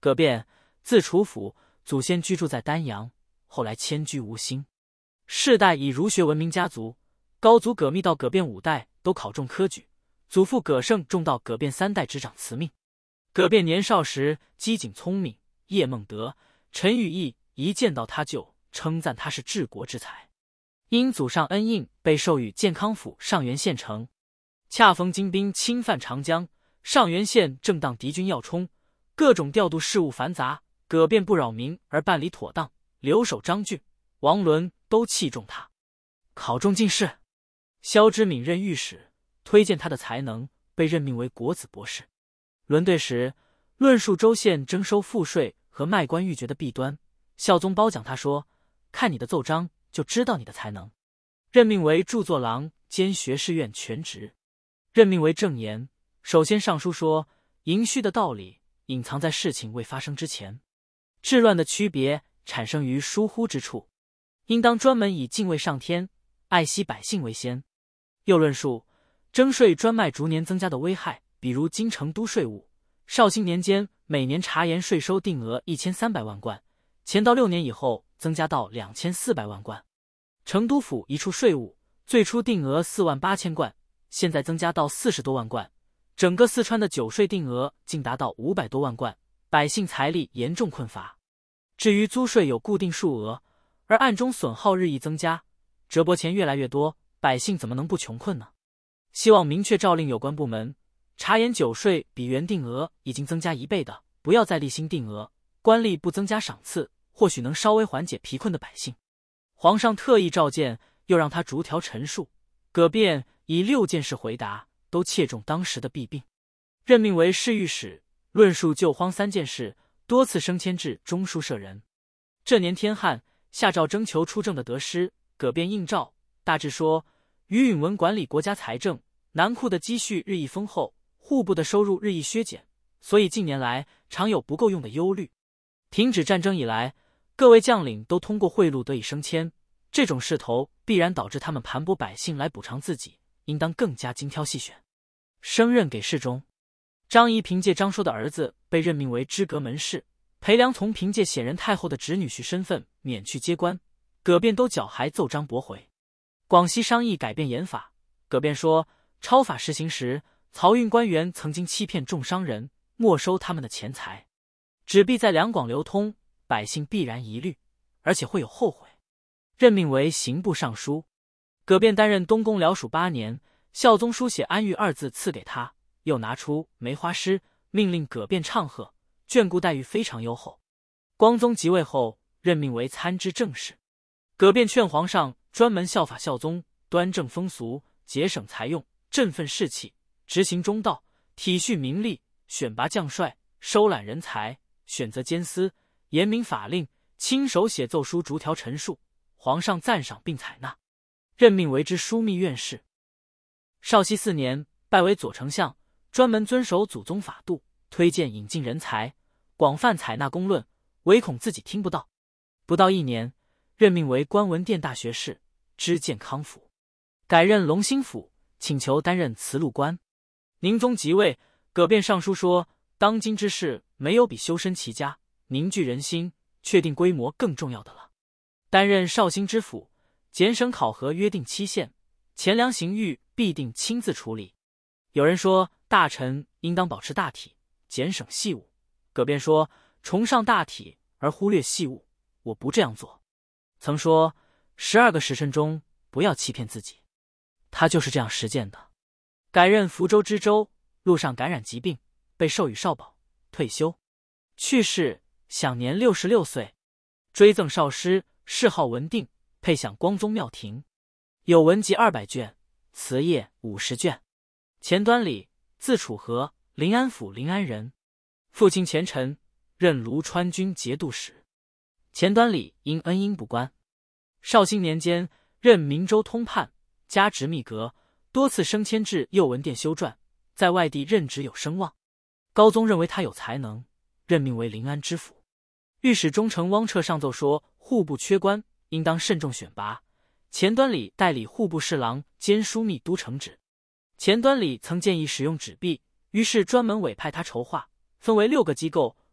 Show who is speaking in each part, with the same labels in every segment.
Speaker 1: 葛变，字楚甫，祖先居住在丹阳，后来迁居吴兴，世代以儒学闻名家族。高祖葛密到葛变5代都考中科举，祖父葛胜中到葛变3代执掌辞命。葛变年少时机警聪明，叶梦得、陈与义一见到他就称赞他是治国之才。因祖上恩荫，被授予建康府上元县丞。恰逢金兵侵犯长江，上元县正当敌军要冲，各种调度事务繁杂，葛变不扰民而办理妥当，留守张俊、王伦都器重他，考中进士。萧之敏任御史，推荐他的才能，被任命为国子博士。轮对时，论述州县征收赋税和卖官鬻爵的弊端，孝宗褒奖他说：“看你的奏章就知道你的才能。”任命为著作郎兼学士院全职。任命为正言，首先上书说盈虚的道理隐藏在事情未发生之前，治乱的区别产生于疏忽之处，应当专门以敬畏上天、爱惜百姓为先。又论述征税专卖逐年增加的危害，比如京城都税务，绍兴年间每年茶盐税收定额1300万贯，前到6年以后增加到2400万贯。成都府一处税务，最初定额48000贯，现在增加到40多万贯，整个四川的酒税定额竟达到500多万贯，百姓财力严重困乏。至于租税有固定数额，而暗中损耗日益增加，折拨钱越来越多，百姓怎么能不穷困呢？希望明确诏令有关部门，茶盐酒税比原定额已经增加1倍的，不要再立新定额，官吏不增加赏赐，或许能稍微缓解疲困的百姓。皇上特意召见，又让他逐条陈述，葛变以6件事回答，都切中当时的弊病。任命为侍御史，论述救荒3件事，多次升迁至中书舍人。这年天旱，下诏征求出政的得失，葛变应诏，大致说于允文管理国家财政，南库的积蓄日益丰厚，户部的收入日益削减，所以近年来常有不够用的忧虑。停止战争以来，各位将领都通过贿赂得以升迁，这种势头必然导致他们盘剥百姓来补偿自己，应当更加精挑细选。升任给事中，张仪凭借张收的儿子被任命为知阁门事，裴良从凭借显仁太后的侄女婿身份免去接官，葛变都缴还奏章驳回。广西商议改变盐法，葛变说超法实行时，漕运官员曾经欺骗众商人，没收他们的钱财，纸币在两广流通，百姓必然疑虑，而且会有后悔。任命为刑部尚书。葛变担任东宫僚属8年，孝宗书写安裕2字赐给他，又拿出梅花诗，命令葛变唱和，眷顾待遇非常优厚。光宗即位后，任命为参知政事。葛变劝皇上专门效法孝宗，端正风俗，节省财用，振奋士气，执行中道，体恤民力，选拔将帅，收揽人才，选择监司，严明法令，亲手写奏书逐条陈述，皇上赞赏并采纳。任命为之枢密院事。绍熙4年，拜为左丞相，专门遵守祖宗法度，推荐引进人才，广泛采纳公论，唯恐自己听不到。不到1年，任命为观文殿大学士，知建康府，改任隆兴府，请求担任慈禄官。宁宗即位，葛变上书说，当今之事没有比修身齐家、凝聚人心、确定规模更重要的了。担任绍兴知府，检省考核约定期限，钱粮刑狱必定亲自处理。有人说大臣应当保持大体，减省细务，葛变说崇尚大体而忽略细务，我不这样做。曾说12个时辰中不要欺骗自己，他就是这样实践的。改任福州知州，路上感染疾病，被授予少保，退休，去世，享年66岁。追赠少师，谥号文定，配享光宗庙庭，有文集200卷，词业50卷。钱端礼，字楚和，临安府临安人，父亲钱晨，任卢川军节度使。钱端礼因恩荫不官。绍兴年间，任明州通判，加职秘阁，多次升迁至右文殿修撰，在外地任职有声望。高宗认为他有才能，任命为临安知府。御史中丞汪彻上奏说，户部缺官，应当慎重选拔。钱端礼代理户部侍郎兼枢密都承旨。钱端礼曾建议使用纸币，于是专门委派他筹划，分为6个机构，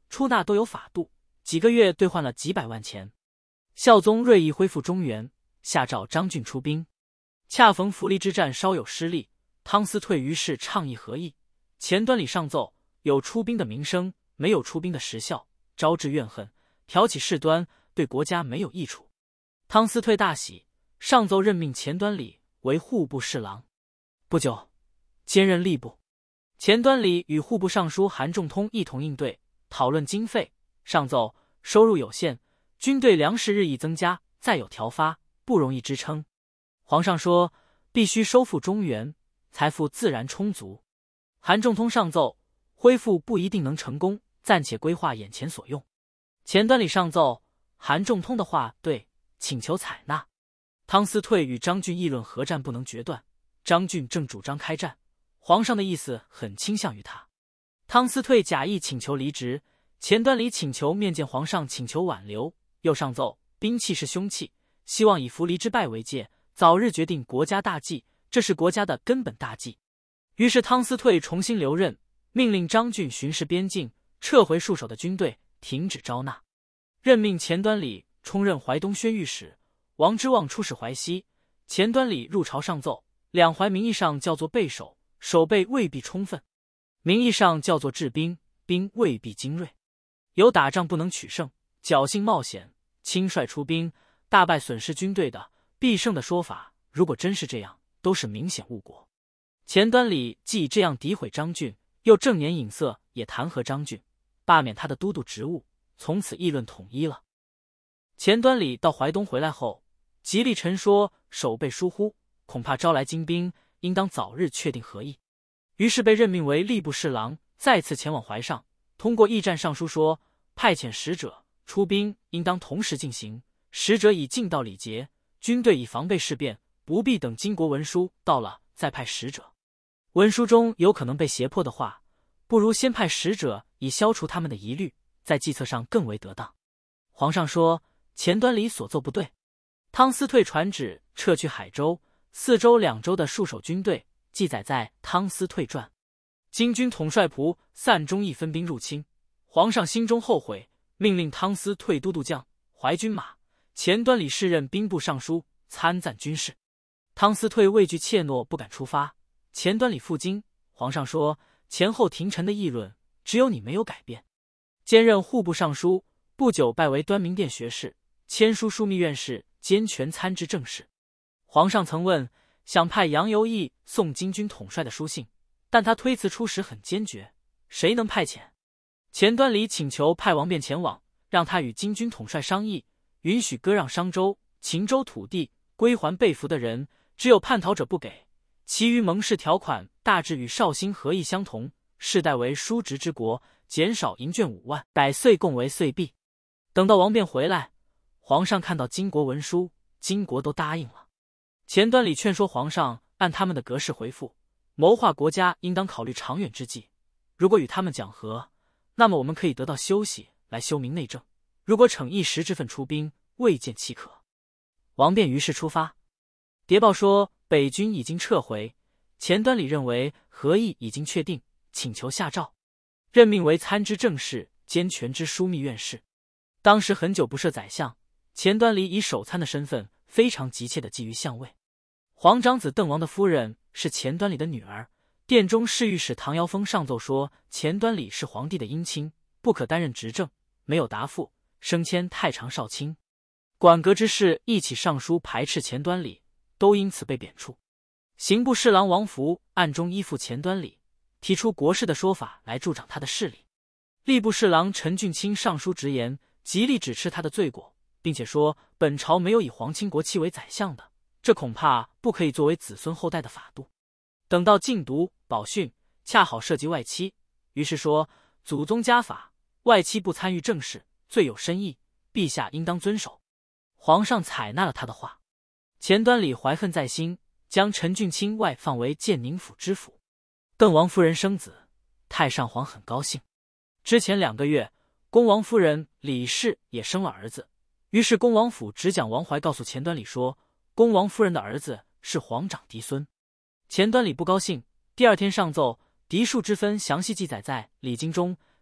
Speaker 1: 出纳都有法度，几个月兑换了几百万钱。孝宗锐意恢复中原，下诏张俊出兵。恰逢涪陵之战稍有失利，汤思退于是倡议和议。前端礼上奏，有出兵的名声，没有出兵的实效，招致怨恨，挑起事端，对国家没有益处。汤思退大喜，上奏任命前端礼为户部侍郎。不久，兼任吏部。前端礼与户部尚书韩仲通一同应对，讨论经费。上奏收入有限，军队粮食日益增加，再有调发，不容易支撑。皇上说，必须收复中原，财富自然充足。韩仲通上奏，恢复不一定能成功，暂且规划眼前所用。前端礼上奏，韩仲通的话对，请求采纳。汤思退与张俊议论合战不能决断，张俊正主张开战，皇上的意思很倾向于他。汤思退假意请求离职，前端礼请求面见皇上，请求挽留。又上奏，兵器是凶器，希望以涪陵之败为戒，早日决定国家大计，这是国家的根本大计。于是汤思退重新留任，命令张俊巡视边境，撤回戍守的军队，停止招纳。任命前端礼充任淮东宣谕使，王之望出使淮西。前端礼入朝上奏，两淮名义上叫做备守，守备未必充分；名义上叫做治兵，兵未必精锐。有打仗不能取胜，侥幸冒险，轻率出兵，大败损失军队的，必胜的说法，如果真是这样，都是明显误国。前端礼既这样诋毁张俊，又正言隐色，也弹劾张俊，罢免他的都督职务，从此议论统一了。前端礼到淮东回来后，极力陈说守备疏忽，恐怕招来金兵，应当早日确定和议。于是被任命为吏部侍郎，再次前往淮上，通过驿站上书说，派遣使者出兵应当同时进行，使者以尽到礼节，军队以防备事变，不必等经国文书到了再派使者。文书中有可能被胁迫的话，不如先派使者以消除他们的疑虑，在计策上更为得当。皇上说，前端礼所奏不对。汤思退传旨撤去海州、四州两州的戍守军队，记载在《汤思退传》。金军统帅仆散忠义分兵入侵，皇上心中后悔，命令汤思退都督将、淮军马，前端礼侍任兵部尚书，参赞军事。汤思退畏惧怯懦，不敢出发。前端礼赴京，皇上说，前后廷臣的议论，只有你没有改变。兼任户部尚书，不久拜为端明殿学士，签书枢密院事，兼权参知政事。皇上曾问，想派杨由义送金军统帅的书信，但他推辞出使很坚决，谁能派遣？前端礼请求派王辩前往，让他与金军统帅商议，允许割让商州、秦州土地，归还被俘的人，只有叛逃者不给。其余盟誓条款大致与绍兴和议相同，世代为叔侄之国，减少银券5万，改岁贡为岁币。等到王辩回来，皇上看到金国文书，金国都答应了。前端礼劝说皇上按他们的格式回复，谋划国家应当考虑长远之计。如果与他们讲和，那么我们可以得到休息来修明内政；如果逞一时之愤出兵，未见其可。王辩于是出发。谍报说北军已经撤回，前端礼认为和议已经确定，请求下诏，任命为参知政事，兼权知枢密院事。当时很久不设宰相，前端礼以守参的身份，非常急切地觊觎相位。皇长子邓王的夫人是前端礼的女儿，殿中侍御史唐尧峰上奏说，前端礼是皇帝的姻亲，不可担任执政，没有答复，升迁太常少卿。管阁之士一起上书排斥前端礼，都因此被贬黜。刑部侍郎王福暗中依附前端礼，提出国事的说法来助长他的势力。吏部侍郎陈俊卿上书直言，极力指斥他的罪过，并且说本朝没有以皇亲国戚为宰相的，这恐怕不可以作为子孙后代的法度。等到禁毒、保训，恰好涉及外戚，于是说祖宗家法，外戚不参与政事，罪有深意，陛下应当遵守。皇上采纳了他的话。前端礼怀恨在心，将陈俊卿外放为建宁府知府。邓王夫人生子，太上皇很高兴。之前2个月，恭王夫人李氏也生了儿子，于是恭王府执讲王怀告诉前端礼说，恭王夫人的儿子是皇长嫡孙。前端礼不高兴，第2天上奏，嫡庶之分详细记载在礼经中，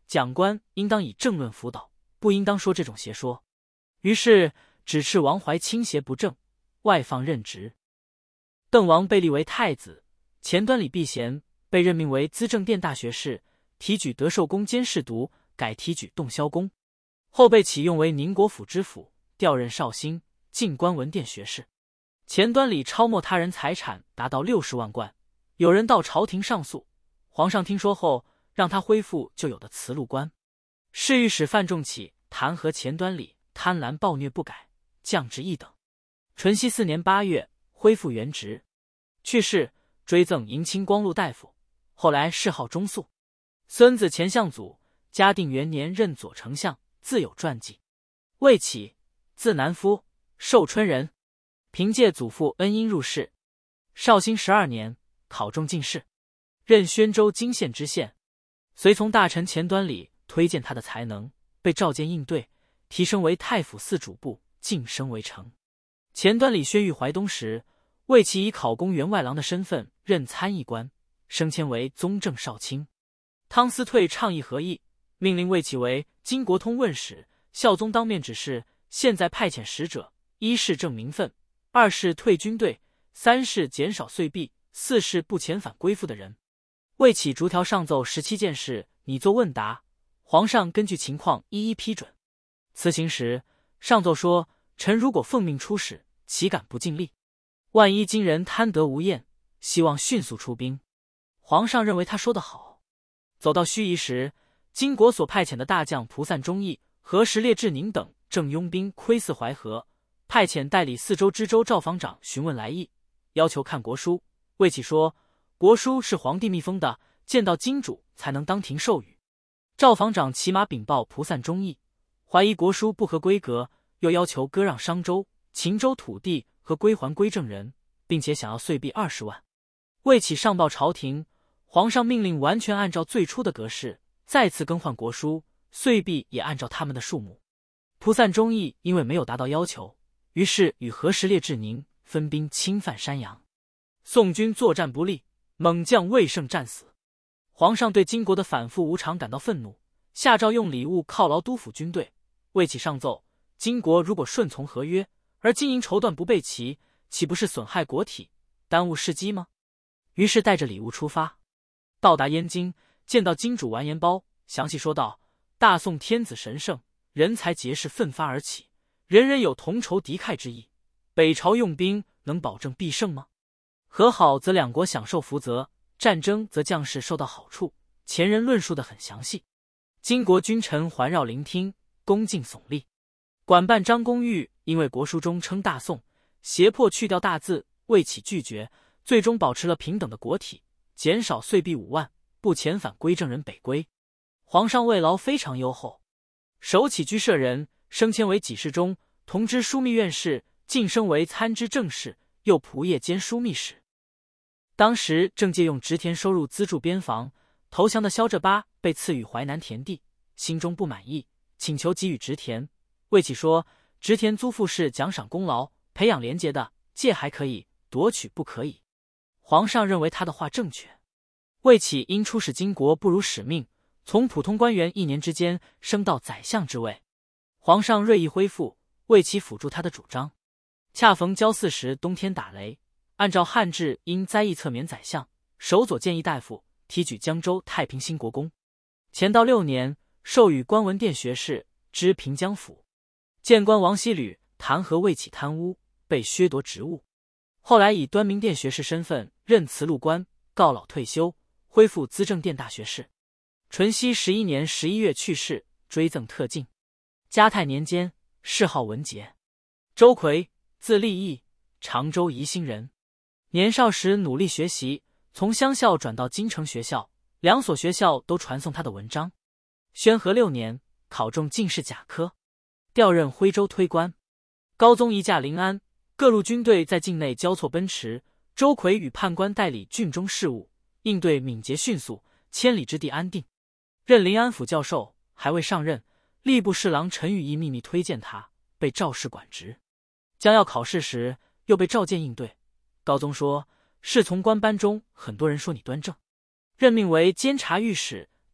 Speaker 1: 讲官应当以政论辅导，不应当说这种邪说。于是指斥王怀倾邪不正，外放任职。邓王被立为太子，前端礼避嫌，被任命为资政殿大学士，提举德寿宫监侍读，改提举洞霄宫。后被启用为宁国府知府，调任绍兴，进官文殿学士。前端礼抄没他人财产达到60万贯，有人到朝廷上诉，皇上听说后，让他恢复旧有的慈禄官。侍御史范仲起弹劾前端礼贪婪暴虐不改，降至1等。淳熙4年8月恢复原职。去世，追赠迎亲光禄大夫，后来谥号中肃。孙子前相祖，嘉定元年任左丞相，自有传记。魏启，字南夫，寿春人，凭借祖父恩荫入仕。绍兴12年考中进士，任宣州泾县知县。随从大臣前端礼推荐他的才能，被召见应对，提升为太府寺主簿，晋升为丞。前端礼宣谕淮东时，魏启以考功员外郎的身份任参议官，升迁为宗正少卿。汤思退倡议和议，命令魏启为金国通问使。孝宗当面指示，现在派遣使者，一是正名分，二是退军队，三是减少岁币，四是不遣返归附的人。魏启逐条上奏17件事，拟作问答，皇上根据情况一一批准。辞行时，上奏说：臣如果奉命出使，岂敢不尽力？万一金人贪得无厌，希望迅速出兵。皇上认为他说得好。走到盱眙时，金国所派遣的大将蒲散忠义、何时烈志宁等正拥兵窥伺淮河，派遣代理4州知州赵防长询问来意，要求看国书。魏启说：国书是皇帝密封的，见到金主才能当庭授予。赵防长骑马禀报蒲散忠义，怀疑国书不合规格，又要求割让商州、秦州土地和归还归正人，并且想要岁币20万。魏启上报朝廷，皇上命令完全按照最初的格式，再次更换国书，岁币也按照他们的数目。蒲散忠义因为没有达到要求，于是与何时烈志宁分兵侵犯山阳。宋军作战不利，猛将魏胜战死。皇上对金国的反复无常感到愤怒，下诏用礼物犒劳督抚军队。魏启上奏：金国如果顺从合约，而经营绸缎不备齐，岂不是损害国体，耽误事机吗？于是带着礼物出发，到达燕京，见到金主完颜褒，详细说道：大宋天子神圣，人才结识奋发而起，人人有同仇敌忾之意，北朝用兵能保证必胜吗？和好则两国享受福泽，战争则将士受到好处，前人论述得很详细。金国君臣环绕聆听，恭敬耸立。管办张公玉因为国书中称大宋，胁迫去掉大字，魏启拒绝，最终保持了平等的国体，减少岁币5万，不遣返归正人北归。皇上慰劳非常优厚，首起居舍人，升迁为给事中，同知枢密院事，晋升为参知政事，又仆射兼枢密使。当时正借用植田收入资助边防，投降的萧浙巴被赐予淮南田地，心中不满意，请求给予植田。魏启说：植田租赋是奖赏功劳、培养廉洁的，借还可以，夺取不可以。皇上认为他的话正确。魏启因出使金国不辱使命，从普通官员1年之间升到宰相之位。皇上锐意恢复，魏启辅助他的主张。恰逢交祀时冬天打雷，按照汉制因灾疫册免宰相，守左谏议大夫，提举江州太平兴国公。乾道6年，授予官文殿学士，知平江府。谏官王希履弹劾魏启贪污，被削夺职务。后来以端明殿学士身份任慈禄官，告老退休，恢复资政殿大学士。淳熙11年11月去世，追赠特进。嘉泰年间，谥号文节。周奎，字立义，常州宜兴人。年少时努力学习，从乡校转到京城学校，2所学校都传颂他的文章。宣和6年，考中进士甲科，调任徽州推官。高宗移驾临安，各路军队在境内交错奔驰，周奎与判官代理郡中事务，应对敏捷迅速，千里之地安定。任临安府教授，还未上任，吏部侍郎陈与义秘密推荐他，被召仕管职。将要考试时，又被召见应对。高宗说：侍从官班中很多人说你端正，任命为监察御史，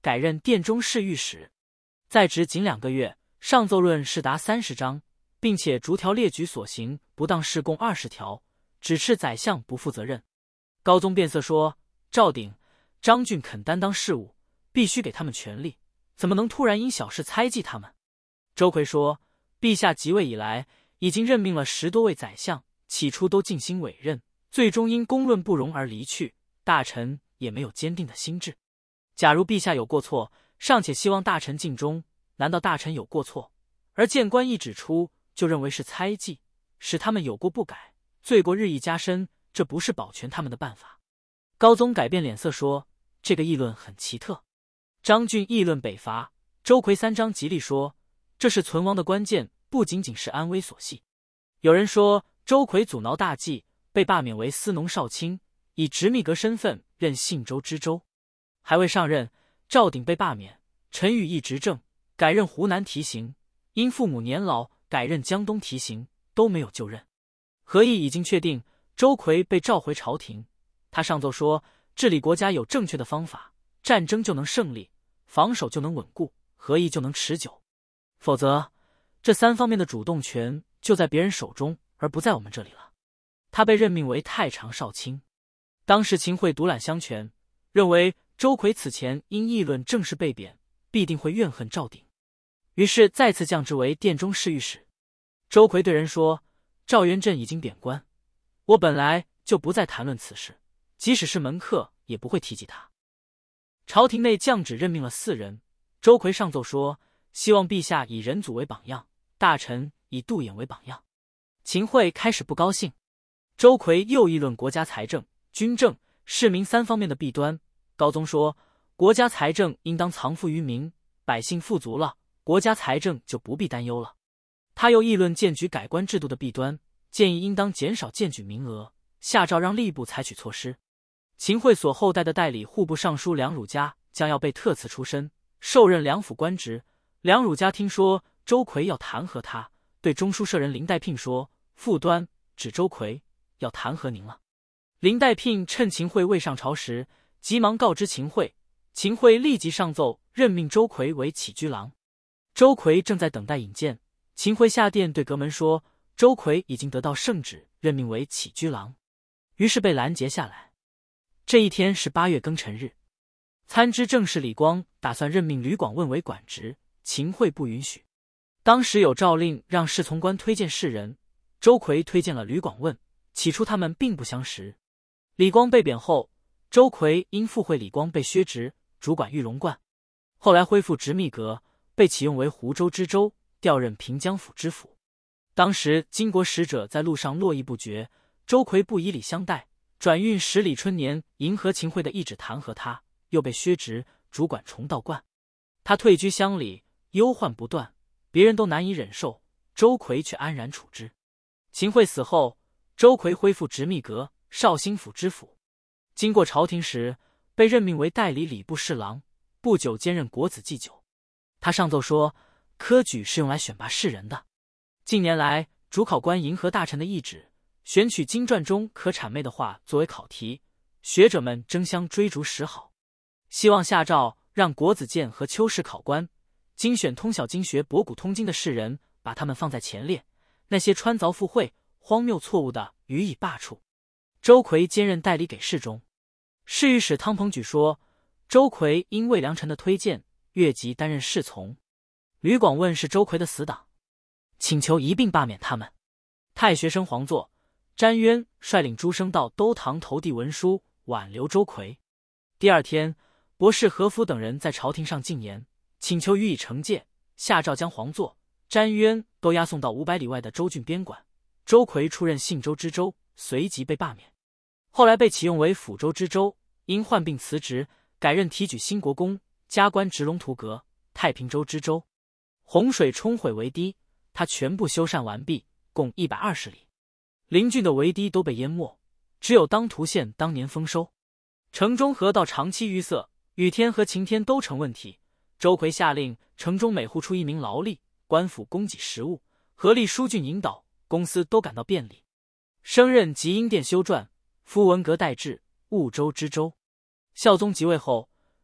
Speaker 1: 改任殿中侍御史，在职仅2个月，上奏论事达30章，并且逐条列举所行不当事共20条，指斥宰相不负责任。高宗变色说：“赵鼎、张俊肯担当事务，必须给他们权力，怎么能突然因小事猜忌他们？”周奎说：“陛下即位以来，已经任命了10多位宰相，起初都尽心委任，最终因公论不容而离去，大臣也没有坚定的心智。假如陛下有过错，尚且希望大臣尽忠，难道大臣有过错，而谏官一指出，就认为是猜忌，使他们有过不改，罪过日益加深，这不是保全他们的办法。”高宗改变脸色说：“这个议论很奇特。”张俊议论北伐，周奎3章极力说：“这是存亡的关键，不仅仅是安危所系。”有人说周奎阻挠大计，被罢免为司农少卿，以直秘阁身份任信州知州。还未上任，赵鼎被罢免，陈宇义执政，改任湖南提刑，因父母年老，改任江东提刑，都没有就任。和议已经确定，周奎被召回朝廷。他上奏说，治理国家有正确的方法，战争就能胜利，防守就能稳固，和议就能持久。否则，这3方面的主动权就在别人手中，而不在我们这里了。他被任命为太常少卿。当时秦桧独揽相权，认为周奎此前因议论政事被贬，必定会怨恨赵鼎，于是再次降职为殿中侍御史。周奎对人说：“赵元振已经贬官，我本来就不再谈论此事，即使是门客也不会提及他。”朝廷内降旨任命了4人，周奎上奏说，希望陛下以仁祖为榜样，大臣以杜衍为榜样。秦桧开始不高兴。周奎又议论国家财政、军政、市民3方面的弊端。高宗说，国家财政应当藏富于民，百姓富足了，国家财政就不必担忧了。他又议论荐举改官制度的弊端，建议应当减少荐举名额，下诏让吏部采取措施。秦桧所后代的代理户部尚书梁汝嘉将要被特赐出身，受任梁府官职。梁汝嘉听说周奎要弹劾他，对中书舍人林代聘说：“副端指周奎要弹劾您了。”林代聘趁秦桧未上朝时，急忙告知秦桧，秦桧立即上奏任命周奎为起居郎。周奎正在等待引荐，秦桧下殿对阁门说，周奎已经得到圣旨，任命为起居郎，于是被拦截下来。这一天是8月庚辰日，参知政事李光打算任命吕广问为管职，秦桧不允许。当时有诏令让侍从官推荐士人，周奎推荐了吕广问，起初他们并不相识。李光被贬后，周奎因附会李光被削职，主管玉龙观。后来恢复直秘阁，被启用为湖州知州，调任平江府知府。当时金国使者在路上络绎不绝，周奎不以礼相待，转运10里春年迎合秦桧的懿旨弹劾他，又被削职，主管重道观。他退居乡里，忧患不断，别人都难以忍受，周奎却安然处之。秦桧死后，周奎恢复直秘阁，绍兴府知府。经过朝廷时，被任命为代理礼部侍郎，不久兼任国子祭酒。他上奏说，科举是用来选拔士人的。近年来，主考官迎合大臣的懿旨，选取经传中可谄媚的话作为考题，学者们争相追逐识好，希望下诏让国子监和秋试考官精选通晓经学、博古通今的士人，把他们放在前列，那些穿凿附会、荒谬错误的予以罢黜。周奎兼任代理给事中。侍御史汤鹏举说，周奎因魏良臣的推荐，越级担任侍从。吕广问是周奎的死党，请求一并罢免他们。太学生黄作、詹渊率领诸生到都堂投递文书，挽留周奎。第二天，博士何福等人在朝廷上进言，请求予以惩戒，下诏将黄作、詹渊都押送到500里外的州郡边管。周奎出任信州知州，随即被罢免。后来被启用为抚州知州，因患病辞职，改任提举兴国公，加官直龙图阁、太平州知州。洪水冲毁围堤，他全部修缮完毕，共120里。邻郡的围堤都被淹没，只有当涂县当年丰收。城中河道长期淤塞，雨天和晴天都成问题。周奎下令城中每户出1名劳力，官府供给食物，合力疏浚引导，公司都感到便利。升任集英殿修撰，夫文革代制，婺州知州。孝宗即位后，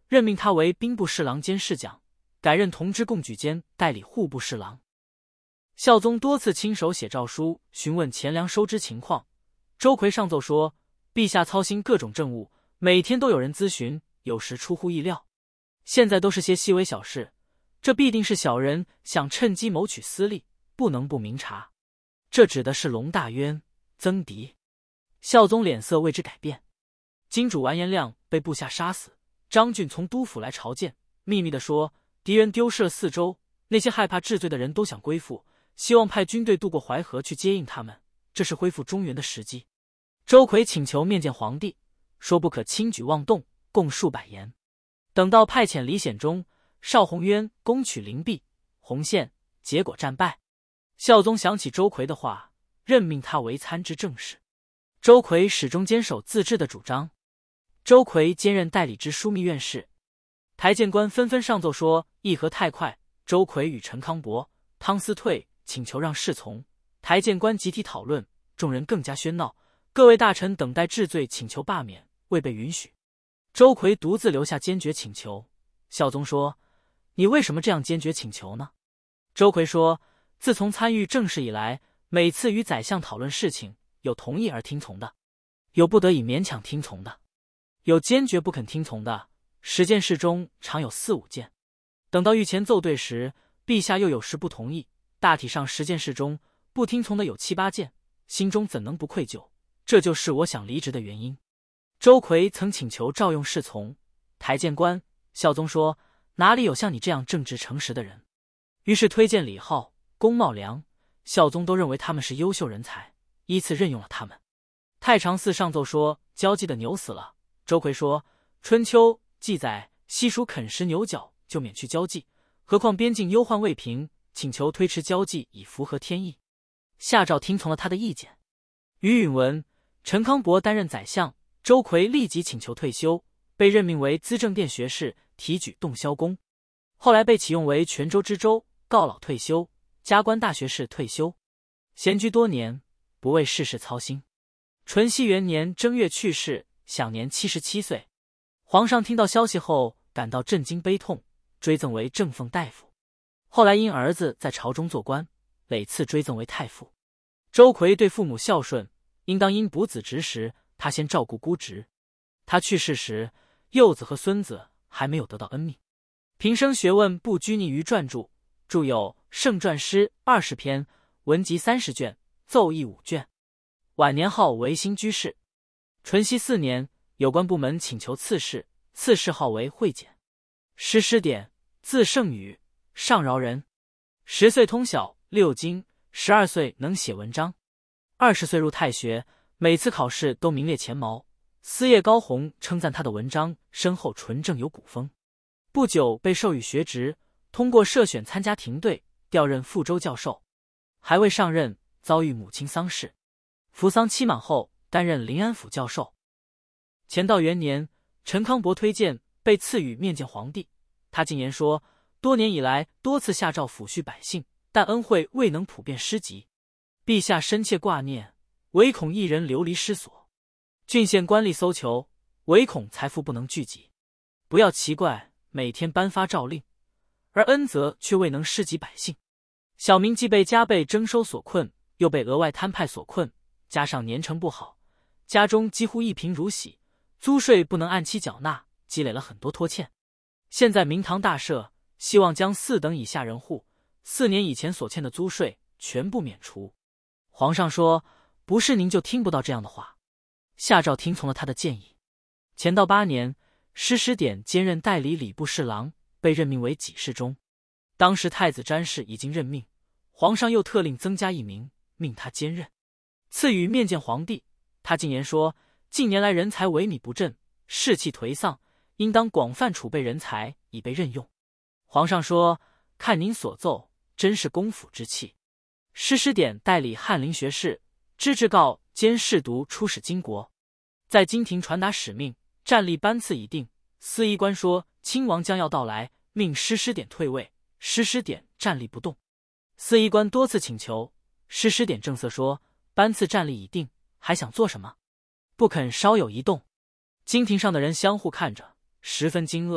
Speaker 1: 任命他为兵部侍郎兼侍讲，改任同知贡举监代理户部侍郎。孝宗多次亲手写诏书询问钱粮收支情况，周奎上奏说，陛下操心各种政务，每天都有人咨询，有时出乎意料。现在都是些细微小事，这必定是小人想趁机谋取私利，不能不明察。这指的是龙大渊、曾敌。孝宗脸色为之改变。金主完颜亮被部下杀死，张俊从督府来朝见，秘密地说，敌人丢失了4州，那些害怕治罪的人都想归附，希望派军队渡过淮河去接应他们，这是恢复中原的时机。周奎请求面见皇帝，说不可轻举妄动，共数百言。等到派遣李显忠、邵宏渊攻取灵璧、洪县，结果战败。孝宗想起周奎的话，任命他为参知政事。周奎始终坚守自治的主张。周奎兼任代理知枢密院事。台谏官纷纷上奏说议和太快，周奎与陈康伯、汤思退请求让事从。台谏官集体讨论，众人更加喧闹，各位大臣等待治罪请求罢免，未被允许。周奎独自留下坚决请求。孝宗说，你为什么这样坚决请求呢？周奎说，自从参与政事以来，每次与宰相讨论事情，有同意而听从的，有不得已勉强听从的，有坚决不肯听从的，10件事中常有4、5件。等到御前奏对时，陛下又有时不同意，大体上10件事中不听从的有7、8件，心中怎能不愧疚？这就是我想离职的原因。周奎曾请求召用侍从、台谏官，孝宗说，哪里有像你这样正直诚实的人？于是推荐李浩、龚茂良，孝宗都认为他们是优秀人才，依次任用了他们。太常寺上奏说，交际的牛死了。周奎说，春秋记载西蜀啃食牛角就免去交际，何况边境忧患未平，请求推迟交际以符合天意。下诏听从了他的意见。于允文、陈康伯担任宰相，周奎立即请求退休，被任命为资政殿学士，提举洞霄宫。后来被启用为泉州知州，告老退休，加官大学士退休。闲居多年，不为世事操心。淳熙元年正月去世，享年77岁。皇上听到消息后感到震惊悲痛，追赠为正奉大夫。后来因儿子在朝中做官，累次追赠为太傅。周奎对父母孝顺，应当因补子侄时，他先照顾姑侄。他去世时，幼子和孙子还没有得到恩命。平生学问不拘泥于撰著，著有《圣传诗》20篇，文集30卷，奏议5卷。晚年号为新居士。淳熙4年，有关部门请求赐谥，赐谥号为惠简。诗诗典，字圣宇，上饶人。10岁通晓6经，12岁能写文章，20岁入太学，每次考试都名列前茅。司业高弘称赞他的文章深厚纯正，有古风。不久被授予学职，通过设选参加廷队，调任富州教授。还未上任，遭遇母亲丧事，服丧期满后，担任临安府教授。乾道元年，陈康伯推荐，被赐予面见皇帝。他进言说，多年以来多次下诏抚恤百姓，但恩惠未能普遍施及，陛下深切挂念，唯恐一人流离失所。郡县官吏搜求，唯恐财富不能聚集。不要奇怪，每天颁发诏令，而恩泽却未能施及百姓。小民既被加倍征收所困，又被额外摊派所困，加上年成不好，家中几乎一贫如洗，租税不能按期缴纳，积累了很多拖欠。现在明堂大赦，希望将4等以下人户4年以前所欠的租税全部免除。皇上说，不是您就听不到这样的话。下诏听从了他的建议。乾道8年，施师典兼任代理礼部侍郎，被任命为给事中。当时太子詹事已经任命，皇上又特令增加1名，命他兼任。赐予面见皇帝，他进言说，近年来人才萎靡不振，士气颓丧，应当广泛储备人才，以备任用。皇上说，看您所奏，真是公府之气。施师典代理翰林学士，知制告兼侍读出使金国，在金庭传达使命，战例班次已定。司仪官说亲王将要到来，命施师典退位，施师典站立不动。司仪官多次请求，施师典正色说，班次战例已定，还想做什么？不肯稍有移动。金庭上的人相互看着，十分惊愕，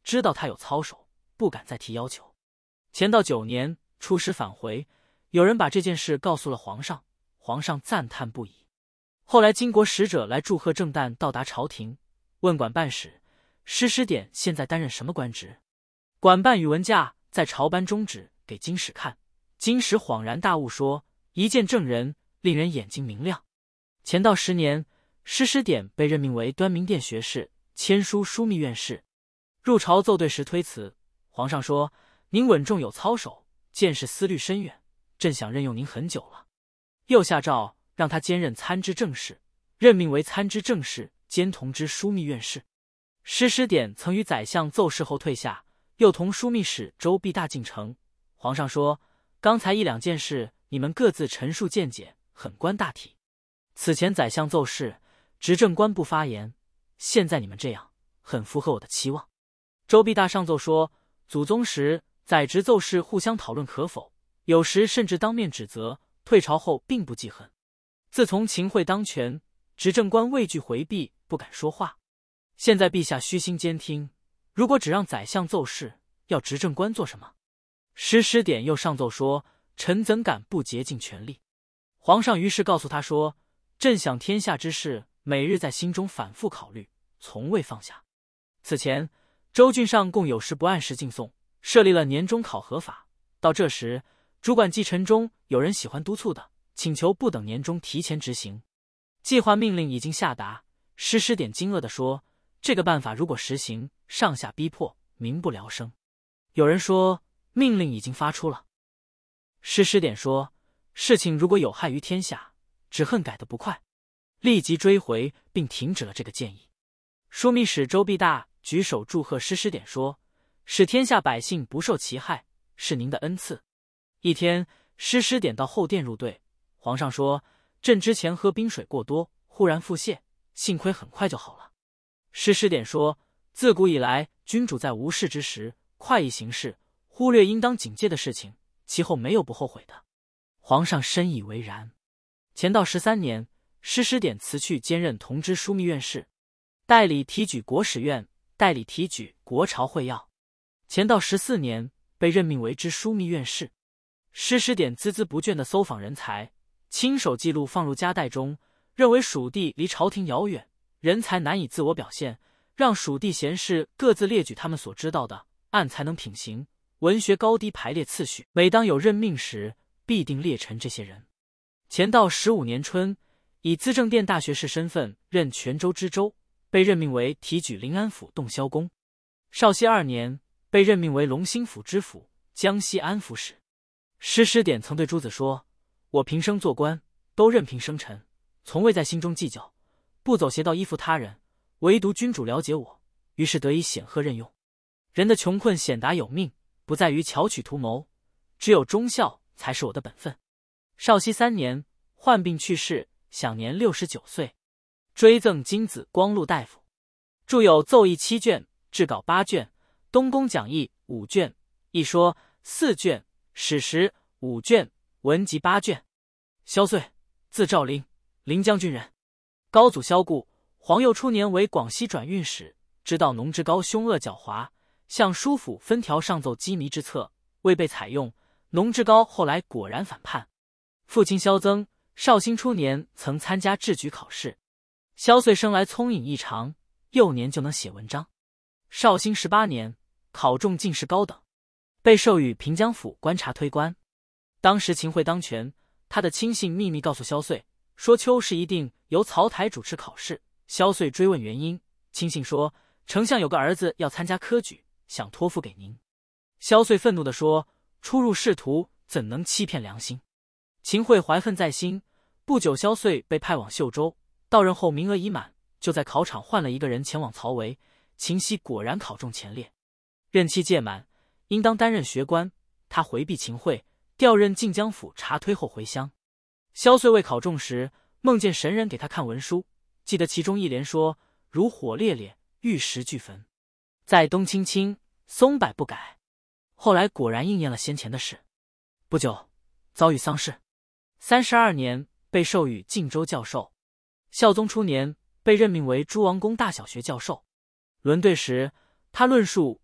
Speaker 1: 知道他有操守，不敢再提要求。乾道9年，出使返回，有人把这件事告诉了皇上，皇上赞叹不已。后来金国使者来祝贺郑旦到达朝廷，问管办使施师典现在担任什么官职。管办宇文驾在朝班中指给金使看，金使恍然大悟说：一见正人，令人眼睛明亮。乾道10年，施师典被任命为端明殿学士，签书枢密院事。入朝奏对时推辞，皇上说：您稳重有操守，见识思虑深远，朕想任用您很久了。又下诏让他兼任参知政事，任命为参知政事兼同知枢密院事。施师典曾与宰相奏事后退下，又同枢密使周必大进城。皇上说：刚才1-2件事，你们各自陈述见解，很关大体。此前宰相奏事，执政官不发言，现在你们这样，很符合我的期望。周必大上奏说：祖宗时宰执奏事互相讨论可否，有时甚至当面指责，退朝后并不记恨。自从秦桧当权，执政官畏惧回避，不敢说话。现在陛下虚心监听，如果只让宰相奏事，要执政官做什么？施师典又上奏说：臣怎敢不竭尽全力？皇上于是告诉他说：朕想天下之事，每日在心中反复考虑，从未放下。此前州郡上共有时不按时进送，设立了年终考核法。到这时，主管继承中有人喜欢督促的，请求不等年终提前执行。计划命令已经下达。施师典惊愕地说：这个办法如果实行，上下逼迫，民不聊生。有人说命令已经发出了。施师典说：事情如果有害于天下，只恨改得不快，立即追回并停止了这个建议。枢密使周必大举手祝贺施师典说：使天下百姓不受其害，是您的恩赐。一天，施师典到后殿入对，皇上说：朕之前喝冰水过多，忽然腹泻，幸亏很快就好了。施师典说：自古以来，君主在无事之时快意行事，忽略应当警戒的事情，其后没有不后悔的。皇上深以为然。乾道13年，施师典辞去兼任同知枢密院事，代理提举国史院，代理提举国朝会要。乾道14年，被任命为知枢密院事。施师典孜孜不倦地搜访人才，亲手记录放入夹带中，认为蜀地离朝廷遥远，人才难以自我表现，让蜀地贤士各自列举他们所知道的，按才能品行、文学高低排列次序，每当有任命时，必定列陈这些人。乾道15年春，以资政殿大学士身份任泉州知州，被任命为提举临安府洞箫公。绍熙2年，被任命为龙兴府知府、江西安抚使。施师典曾对诸子说：我平生做官，都任凭生辰，从未在心中计较，不走邪道依附他人，唯独君主了解我，于是得以显赫任用。人的穷困显达有命，不在于巧取图谋，只有忠孝才是我的本分。绍熙3年，患病去世，享年69岁。追赠金子光禄大夫。著有奏议7卷，制稿8卷，东宫讲义5卷，一说4卷，史实5卷，文集8卷。萧岁，字兆龄，临江郡人。高祖萧固，皇佑初年为广西转运使，知道农之高凶恶狡猾，向枢府分条上奏羁縻之策，未被采用。农之高后来果然反叛。父亲萧曾，绍兴初年曾参加制举考试。萧岁生来聪颖异常，幼年就能写文章。绍兴18年，考中进士高等，被授予平江府观察推官。当时秦桧当权，他的亲信秘密告诉萧岁，说秋试一定由曹台主持考试。萧岁追问原因，亲信说：丞相有个儿子要参加科举，想托付给您。萧岁愤怒地说：初入仕途，怎能欺骗良心？秦桧怀恨在心，不久萧岁被派往秀州，到任后名额已满，就在考场换了一个人前往曹维。秦熙果然考中前列，任期届满，应当担任学官，他回避秦桧，调任晋江府查推后回乡。萧岁未考中时，梦见神人给他看文书，记得其中一联说：如火烈烈，玉石俱焚，在东青青，松柏不改。后来果然应验了先前的事。不久遭遇丧事。32年，被授予晋州教授。孝宗初年，被任命为诸王公大小学教授。轮对时，他论述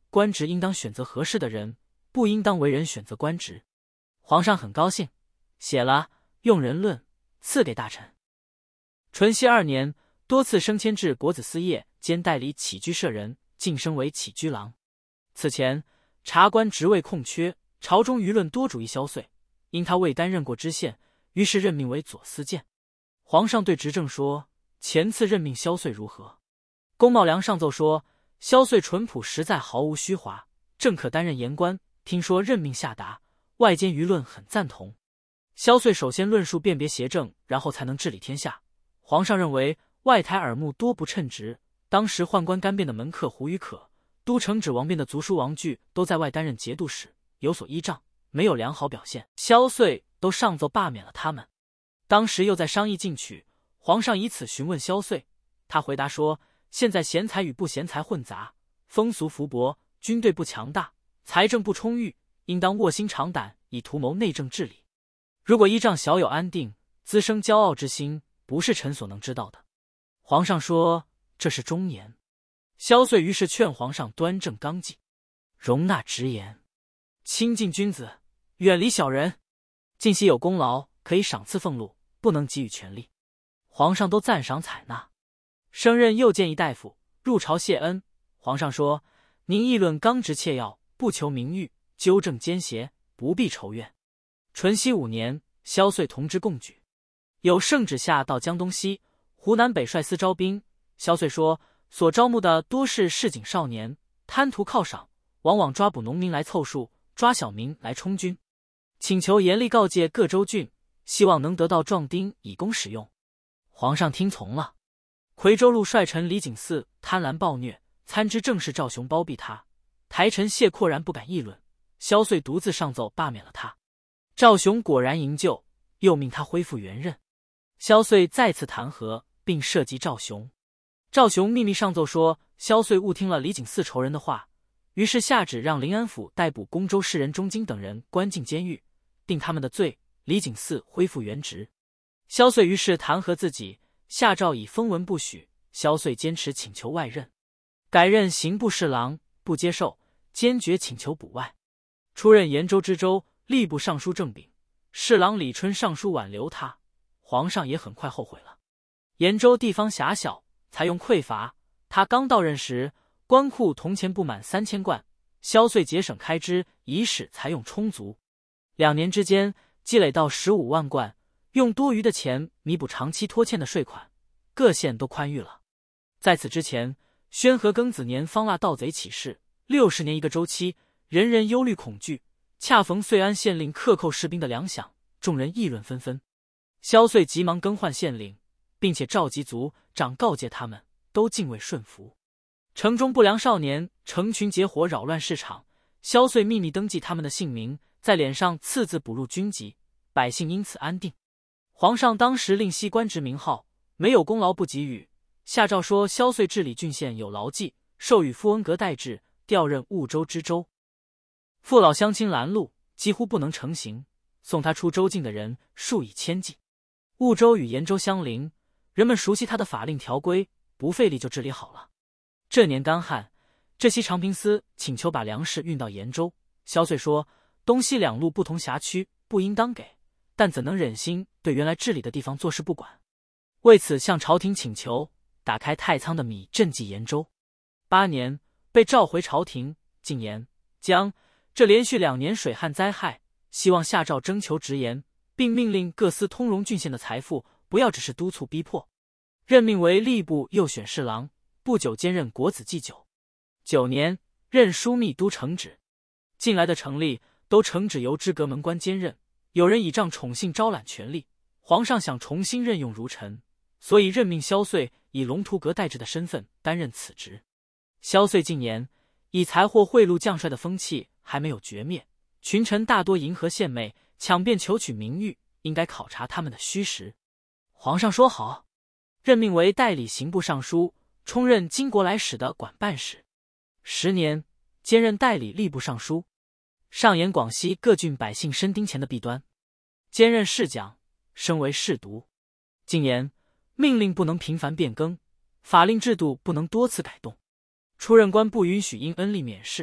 Speaker 1: 官职应当选择合适的人，不应当为人选择官职。皇上很高兴，写了《用人论》，赐给大臣。淳熙2年，多次升迁至国子司业兼代理起居舍人，晋升为起居郎。此前察官职位空缺，朝中舆论多主意萧遂，因他未担任过知县，于是任命为左司谏。皇上对执政说：“前次任命萧遂如何？”龚茂良上奏说：“萧遂淳朴实在，毫无虚华，正可担任言官。听说任命下达，外间舆论很赞同。萧遂首先论述辨别邪正，然后才能治理天下。皇上认为外台耳目多不称职，当时宦官干变的门客胡于可、都城指王变的族叔王据都在外担任节度使，有所依仗，没有良好表现。萧遂都上奏罢免了他们。当时又在商议进取，皇上以此询问萧遂，他回答说：现在贤才与不贤才混杂，风俗浮薄，军队不强大，财政不充裕，应当卧薪尝胆，以图谋内政治理。如果依仗小有安定，滋生骄傲之心，不是臣所能知道的。皇上说这是忠言。萧遂于是劝皇上端正纲纪，容纳直言，亲近君子，远离小人。近期有功劳，可以赏赐俸禄，不能给予权力。皇上都赞赏采纳。升任右谏议大夫，入朝谢恩。皇上说：您议论刚直切要，不求名誉，纠正奸邪，不必仇怨。淳熙5年，萧遂同之贡举，有圣旨下到江东西、湖南北率司招兵。萧遂说：所招募的多是市井少年，贪图犒赏，往往抓捕农民来凑数，抓小民来充军，请求严厉告诫各州郡，希望能得到壮丁以供使用。皇上听从了。夔州路帅臣李景嗣贪婪暴虐，参知政事赵雄包庇他，台臣谢阔然不敢议论，萧遂独自上奏罢免了他。赵雄果然营救，又命他恢复原任。萧遂再次弹劾，并涉及赵雄。赵雄秘密上奏说萧遂误听了李景嗣仇人的话，于是下旨让临安府逮捕公州士人钟京等人，关进监狱，定他们的罪。李景嗣恢复原职。萧遂于是弹劾自己，下诏以封文不许。萧遂坚持请求外任，改任刑部侍郎，不接受，坚决请求补外。出任延州知州、吏部尚书正秉，侍郎李春上书挽留他，皇上也很快后悔了。延州地方狭小，采用匮乏，他刚到任时，官库铜钱不满3000贯，萧遂节省开支，以使财用充足。2年之间积累到15万贯，用多余的钱弥补长期拖欠的税款，各县都宽裕了。在此之前，宣和庚子年方腊盗贼起事，60年一个周期，人人忧虑恐惧。恰逢遂安县令克扣士兵的粮饷，众人议论纷纷。萧遂急忙更换县令，并且召集族长告诫他们，都敬畏顺服。城中不良少年成群结伙扰乱市场，萧遂秘密登记他们的姓名，在脸上刺字补入军籍，百姓因此安定。皇上当时令悉官职名号，没有功劳不给予。下诏说萧遂治理郡县有劳绩，授予傅文革代制，调任婺州知州。父老乡亲拦路，几乎不能成行，送他出州境的人数以千计。婺州与延州相邻，人们熟悉他的法令条规，不费力就治理好了。这年干旱，这西长平司请求把粮食运到延州，萧遂说东西两路不同辖区，不应当给，但怎能忍心对原来治理的地方坐视不管？为此向朝廷请求，打开太仓的米赈济延州。8年被召回朝廷，进言江这连续2年水旱灾害，希望下诏征求直言，并命令各司通融郡县的财富，不要只是督促逼迫。任命为吏部右选侍郎，不久兼任国子祭酒。9年任枢密都承旨。近来的成吏都承旨由知阁门官兼任，有人倚仗宠幸招揽权力，皇上想重新任用儒臣，所以任命萧遂以龙图阁代制的身份担任此职。萧遂近年以财货贿赂将帅的风气还没有绝灭，群臣大多迎合献媚，抢辩求取名誉，应该考察他们的虚实。皇上说好，任命为代理刑部尚书，充任经国来使的管办使。10年兼任代理吏部尚书，上言广西各郡百姓申丁钱的弊端，兼任侍讲，升为侍读。近年命令不能频繁变更，法令制度不能多次改动，出任官不允许因恩利免试，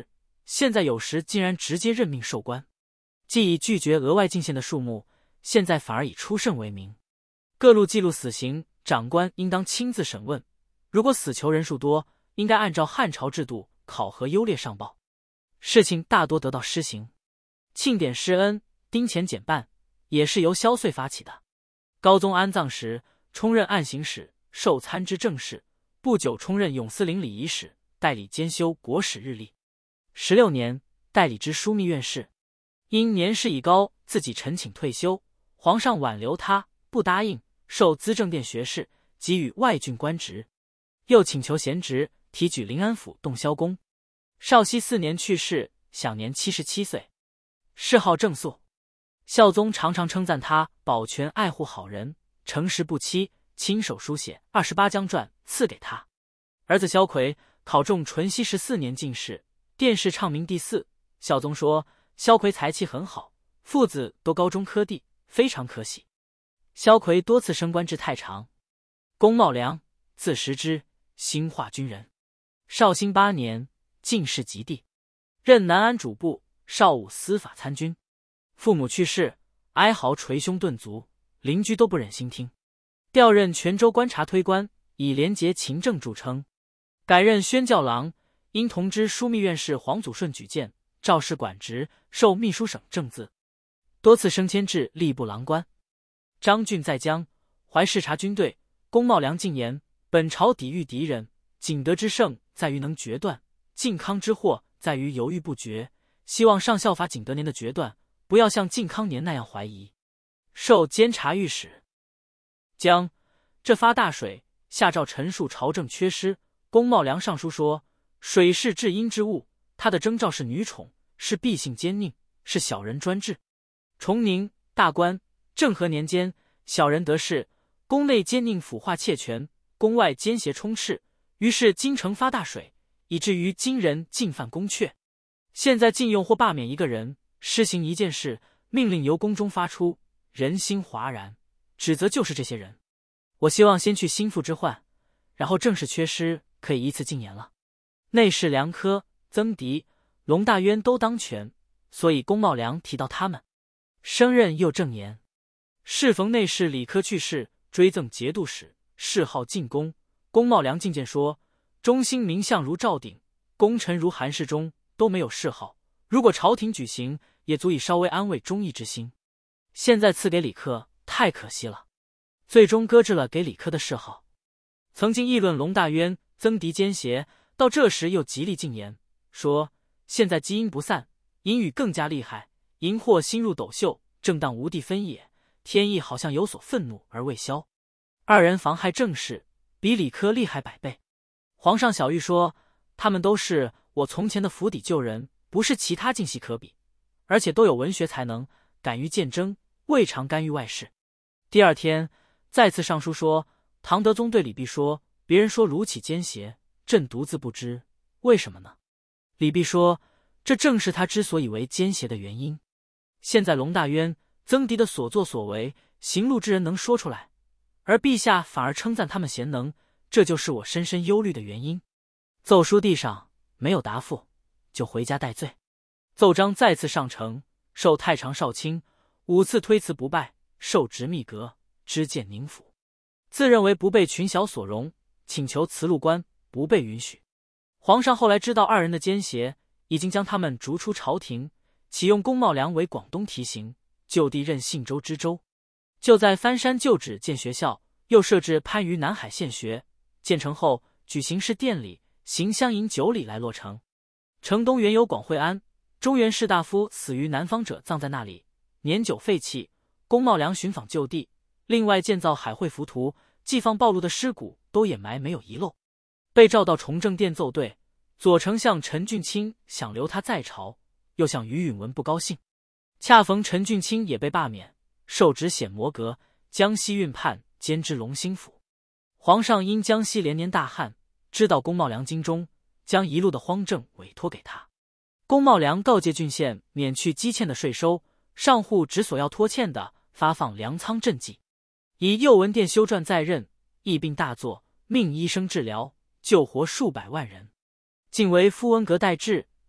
Speaker 1: 现在有时竟然直接任命授官，既已拒绝额外进献的数目，现在反而以出甚为名。各路记录死刑，长官应当亲自审问，如果死囚人数多，应该按照汉朝制度考核优劣上报，事情大多得到施行。庆典施恩，丁钱减半，也是由萧遂发起的。高宗安葬时，充任按行使，受参知政事，不久充任永司陵礼仪使，代理监修国史日历。16年，代理知枢密院事。因年事已高，自己陈请退休，皇上挽留他，不答应，授资政殿学士，给予外郡官职，又请求贤职，提举临安府洞霄宫。绍熙4年去世，享年77岁。谥号正肃。孝宗常常称赞他保全爱护好人，诚实不欺，亲手书写28将传赐给他。儿子萧奎考中淳熙14年进士，殿试畅明第4。孝宗说萧奎才气很好，父子都高中科第，非常可喜。萧奎多次升官至太常。龚茂良，字时之，兴化军人。绍兴8年，进士及第，任南安主簿、绍武司法参军。父母去世，哀嚎捶胸顿足，邻居都不忍心听。调任泉州观察推官，以廉洁勤政著称。改任宣教郎，因同知枢密院事黄祖顺举荐，赵氏管职，授秘书省正字，多次升迁至吏部郎官。张俊在江淮视察军队，龚茂良进言：本朝抵御敌人，景德之盛在于能决断，靖康之祸在于犹豫不决，希望上效法景德年的决断，不要像靖康年那样怀疑。授监察御史。江这发大水，下诏陈述朝政缺失。龚茂良上书说，水是至阴之物，他的征兆是女宠，是必性奸佞，是小人专制。崇宁、大观、政和年间，小人得势，宫内奸佞腐化窃权，宫外奸邪充斥，于是京城发大水，以至于今人进犯宫阙。现在禁用或罢免一个人，施行一件事，命令由宫中发出，人心哗然，指责就是这些人。我希望先去心腹之患，然后正是缺失，可以依次进言了。内侍梁科、曾迪、龙大渊都当权，所以龚茂良提到他们。升任右正言。适逢内侍李科去世，追赠节度使，谥号晋公。龚茂良进谏说，中兴名相如赵鼎，功臣如韩世忠都没有谥号，如果朝廷举行，也足以稍微安慰忠义之心。现在赐给李科，太可惜了，最终搁置了给李科的谥号。曾经议论龙大渊、曾迪奸邪，到这时又极力进言，说现在基因不散，淫语更加厉害，淫惑心入斗袖，正当无地分也，天意好像有所愤怒而未消。二人妨害政事，比李科厉害100倍。皇上小谕说，他们都是我从前的府邸旧人，不是其他尽系可比，而且都有文学才能，敢于见争，未尝干预外事。第二天再次上书说，唐德宗对李泌说，别人说卢杞奸邪，朕独自不知，为什么呢？李泌说，这正是他之所以为奸邪的原因。现在龙大渊、曾迪的所作所为，行路之人能说出来，而陛下反而称赞他们贤能，这就是我深深忧虑的原因。奏书递上，没有答复，就回家戴罪。奏章再次上呈，授太常少卿，5次推辞不拜，授直秘阁，知谏宁府。自认为不被群小所容，请求辞禄官，不被允许。皇上后来知道二人的奸邪，已经将他们逐出朝廷，启用龚茂良为广东提刑，就地任信州知州。就在翻山旧址建学校，又设置番禺南海县学。建成后，举行式典礼，行乡营9里来落成。城东原有广惠庵，中原士大夫死于南方者葬在那里，年久废弃。龚茂良寻访就地，另外建造海会浮屠，寄放暴露的尸骨都掩埋，没有遗漏。被召到崇政殿奏对，左丞相陈俊卿想留他在朝，又向于允文不高兴。恰逢陈俊卿也被罢免，受职显摩阁，江西运判兼知隆兴府。皇上因江西连年大旱，知道龚茂良精忠，将一路的荒政委托给他。龚茂良告诫郡县免去积欠的税收，上户只所要拖欠的，发放粮仓赈济。以右文殿修撰在任，疫病大作，命医生治疗，救活数百万人。竟为傅文革代治，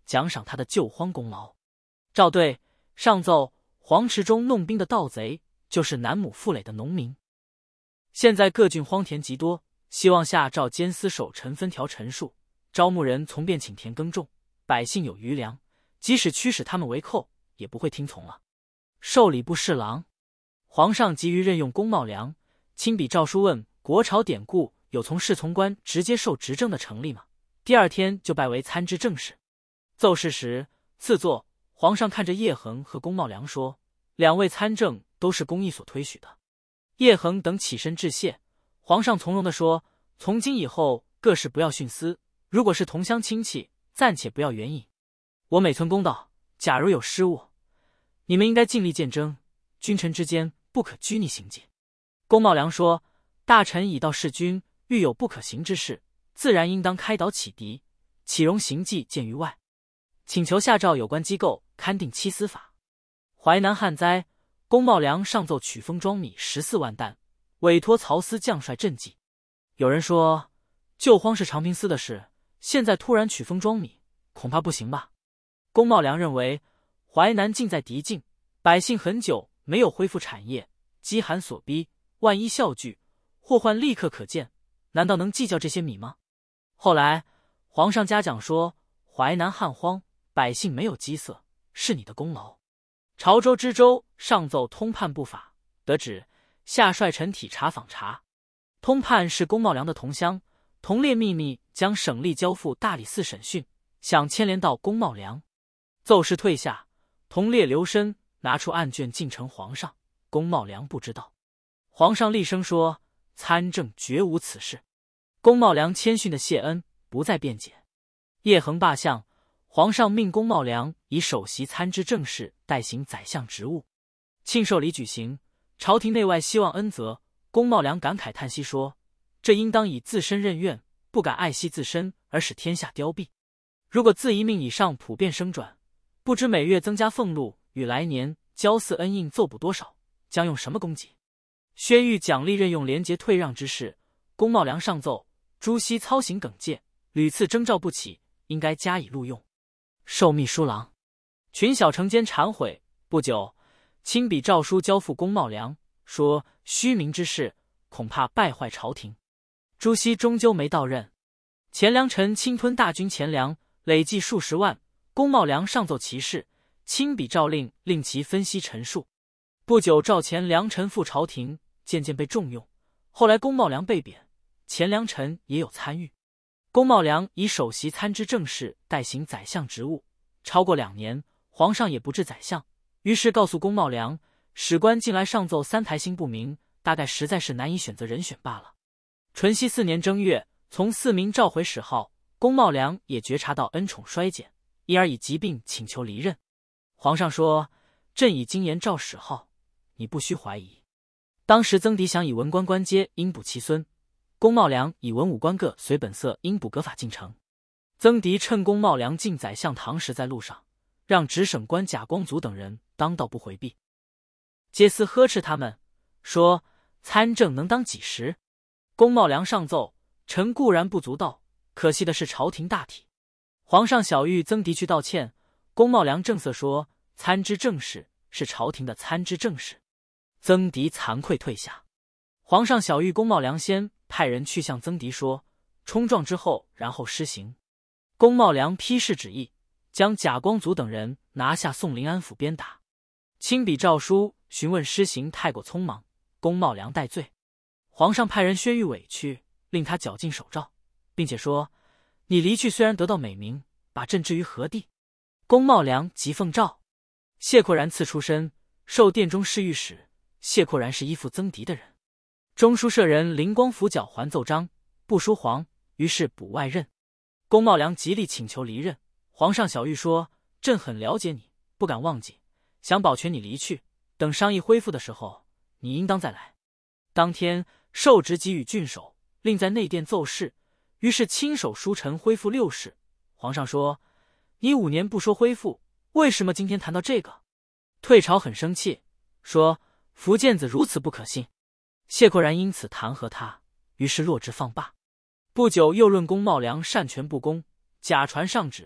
Speaker 1: 奖赏他的救荒功劳。诏对，上奏黄池中弄兵的盗贼，就是南亩傅垒的农民。现在各郡荒田极多，希望下诏监司守臣分条陈述，招募人从便请田耕种，百姓有余粮，即使驱使他们为寇，也不会听从了。授礼部侍郎。皇上急于任用公茂良，亲笔诏书问国朝典故有从侍从官直接受执政的成立吗？第二天就拜为参知政事。奏事时，次座皇上看着叶恒和公茂良说，两位参政都是公议所推许的。叶恒等起身致谢，皇上从容地说，从今以后各事不要徇私，如果是同乡亲戚，暂且不要援引。我每寸公道，假如有失误，你们应该尽力谏争，君臣之间不可拘泥行迹。公茂良说，大臣已到弑君，欲有不可行之事，自然应当开导启迪，岂容行迹见于外？请求下诏有关机构勘定期司法。淮南旱灾，公茂良上奏取封庄米14万担，委托曹司将帅赈济。有人说，救荒是长平司的事，现在突然取封庄米，恐怕不行吧？公茂良认为，淮南近在敌境，百姓很久没有恢复产业，饥寒所逼，万一笑惧，祸患立刻可见，难道能计较这些米吗？后来皇上嘉奖说，淮南旱荒，百姓没有饥色，是你的功劳。潮州知州上奏通判不法，得旨下率臣体察访查。通判是公茂良的同乡，同列秘密将省吏交付大理寺审讯，想牵连到公茂良。奏事退下，同列留身拿出案卷进呈皇上，公茂良不知道。皇上厉声说，参政绝无此事。公茂良谦逊的谢恩，不再辩解。叶恒罢相，皇上命公茂良以首席参知政事代行宰相职务。庆寿礼举行，朝廷内外希望恩泽。公茂良感慨叹息说，这应当以自身任怨，不敢爱惜自身而使天下凋敝。如果自一命以上普遍升转，不知每月增加俸禄与来年交祀恩印奏补多少，将用什么供给？宣谕奖励任用廉洁退让之事，公茂良上奏，朱熹操行耿介，屡次征召不起，应该加以录用。授秘书郎。群小城间忏悔，不久亲笔诏书交付公茂良，说虚名之事，恐怕败坏朝廷。朱熹终究没到任。钱良臣侵吞大军钱粮，累计数十万，公茂良上奏其事，亲笔诏令，令其分析陈述。不久赵钱良臣赴朝廷，渐渐被重用。后来公茂良被贬，钱良臣也有参与。公茂良以首席参知政事代行宰相职务，超过2年，皇上也不置宰相，于是告诉公茂良，史官近来上奏3台星不明，大概实在是难以选择人选罢了。淳熙4年正月，从4名召回史号，公茂良也觉察到恩宠衰减，因而以疾病请求离任。皇上说，朕已经言召史号，你不须怀疑。当时曾迪想以文官官阶应补其孙，公茂良以文武官各随本色应补革法进城。曾迪趁公茂良进宰相堂时在路上，让直省官贾光祖等人当道不回避。皆司呵斥他们，说参政能当几时？公茂良上奏，臣固然不足道，可惜的是朝廷大体。皇上晓谕曾迪去道歉，公茂良正色说，参知政事是朝廷的参知政事。曾迪惭愧退下。皇上晓谕公茂良先派人去向曾迪说，冲撞之后，然后施行。公茂良批示旨意，将贾光祖等人拿下送临安府鞭打。亲笔诏书询问施行太过匆忙，公茂良戴罪。皇上派人宣谕委屈，令他绞尽手诏，并且说，你离去虽然得到美名，把朕置于何地？公茂良即奉诏。谢阔然赐出身，授殿中侍御史。谢阔然是依附曾迪的人。中书舍人林光甫缴还奏章，不书皇，于是补外任。公茂良极力请求离任，皇上晓谕说，朕很了解你，不敢忘记，想保全你离去，等商议恢复的时候，你应当再来。当天授职给予郡守，令在内殿奏事，于是亲手书陈恢复6事。皇上说，你5年不说恢复，为什么今天谈到这个？退朝很生气，说福建子如此不可信。谢阔然因此弹劾他，于是落职放罢。不久又论公茂良擅权不公，假传上旨，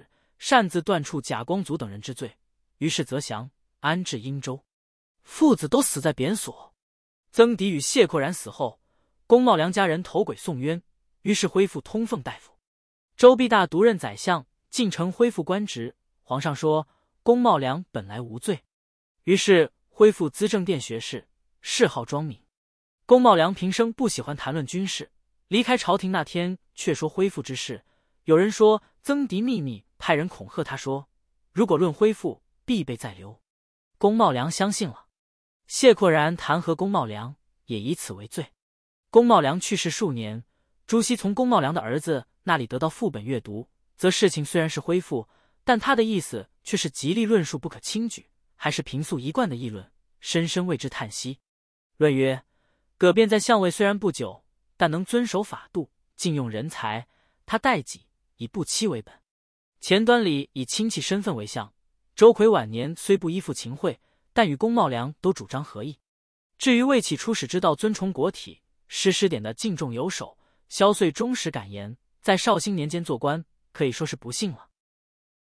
Speaker 1: 擅自断黜贾光祖等人之罪，于是则降，安置殷州。父子都死在贬所。曾迪与谢阔然死后，公茂良家人投鬼送冤，于是恢复通奉大夫。周必大独任宰相，进城恢复官职。皇上说公茂良本来无罪，于是恢复资政殿学士，谥号庄敏。公茂良平生不喜欢谈论军事，离开朝廷那天却说恢复之事。有人说曾迪秘密派人恐吓他说，如果论恢复，必被再留。公茂良相信了。谢阔然弹劾公茂良，也以此为罪。公茂良去世数年，朱熹从公茂良的儿子那里得到副本阅读，则事情虽然是恢复，但他的意思却是极力论述不可轻举，还是平素一贯的议论，深深为之叹息。论曰：葛辩在相位虽然不久，但能遵守法度，尽用人才，他待己以不欺为本。前端里以亲戚身份为相，周奎晚年虽不依附秦桧，但与公茂良都主张合议。至于魏启出使之道尊崇国体，诗典的敬重有守，萧遂忠实敢言，在绍兴年间做官，可以说是不幸了。